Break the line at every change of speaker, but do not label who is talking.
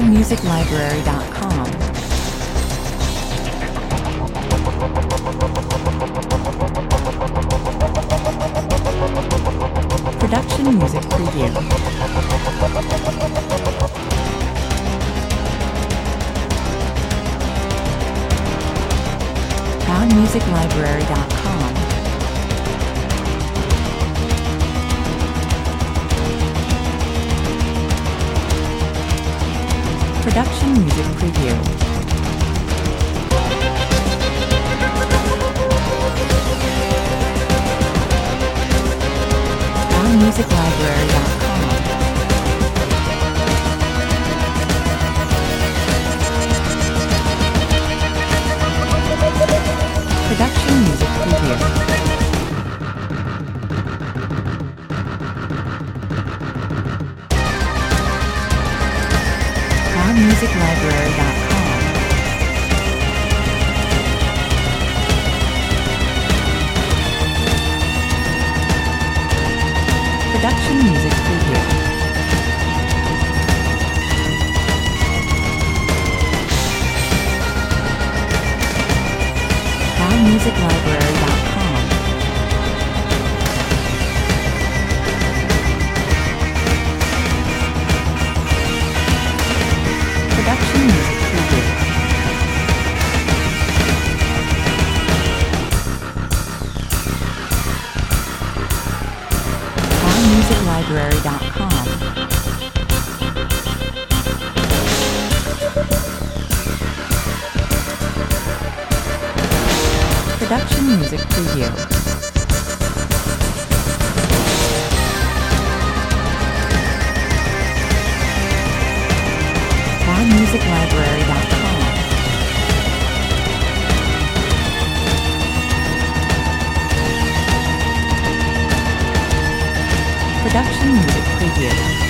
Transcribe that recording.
soundmusiclibrary.com. Production Music Preview. soundmusiclibrary.com. Production Music Preview. soundmusiclibrary.com. Production Music Preview. soundmusiclibrary.com. Production Music Preview. soundmusiclibrary.com. Production Music Preview. soundmusiclibrary.com. Production Music Preview. soundmusiclibrary.com. Production Music Preview.